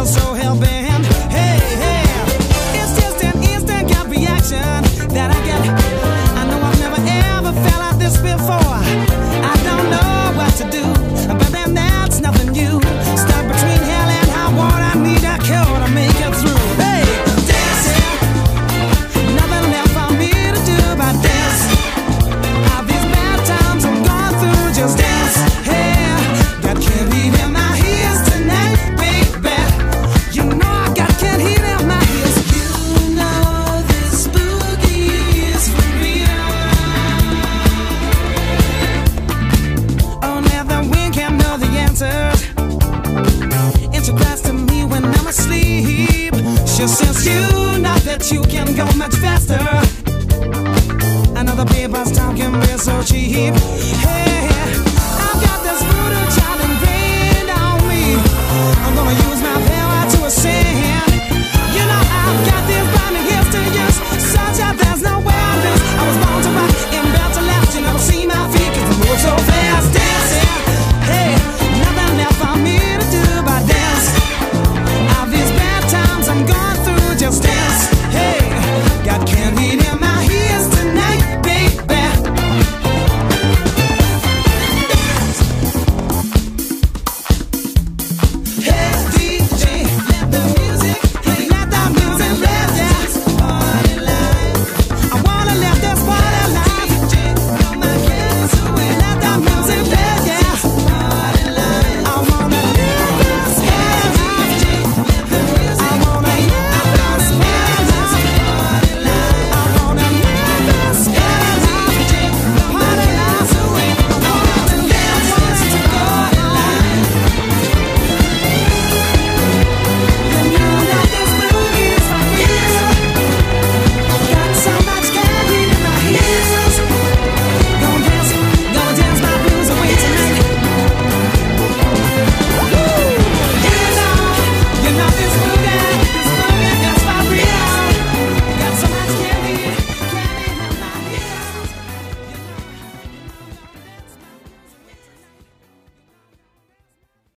feel so hell-bent. Hey, hey, it's just an instant gut reaction that I get. I know I've never ever felt like this before. I don't know what to do, but then that's nothing new. Stuck between hell and high water, I need a cure to make it through. Hey, dancing, nothing left for me to do but dance. All these bad times I'm going through, just dance. Hey, got can't heat in my ears tonight, baby. You know I got can't heat in my ears. You know this boogie is for real. Oh, now the wind can't know the answers. It's a glass to me when I'm asleep. She says you know that you can go much faster. Another paper's talking real so cheap. Hey.